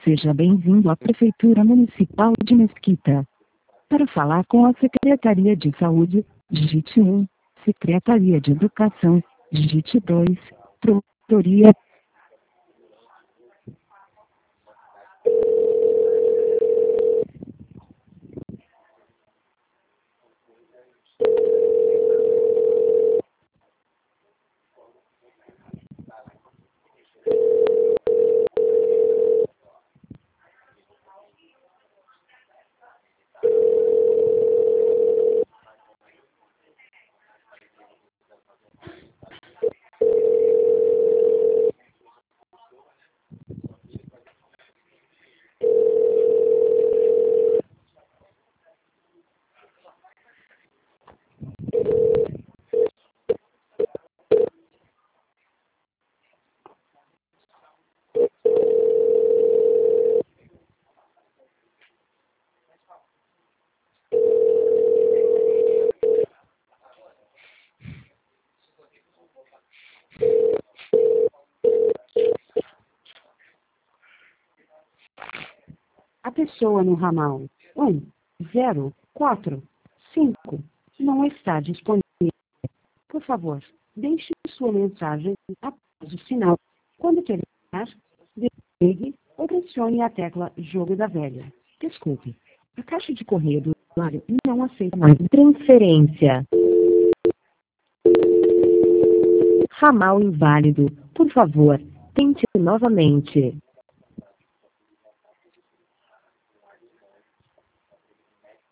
Seja bem-vindo à Prefeitura Municipal de Mesquita. Para falar com a Secretaria de Saúde, digite 1. Secretaria de Educação, digite 2. Promotoria. A pessoa no ramal 1045 não está disponível. Por favor, deixe sua mensagem após o sinal. Quando terminar, desligue ou pressione a tecla jogo da velha. Desculpe, a caixa de correio do usuário não aceita mais transferência. Ramal inválido. Por favor, tente novamente.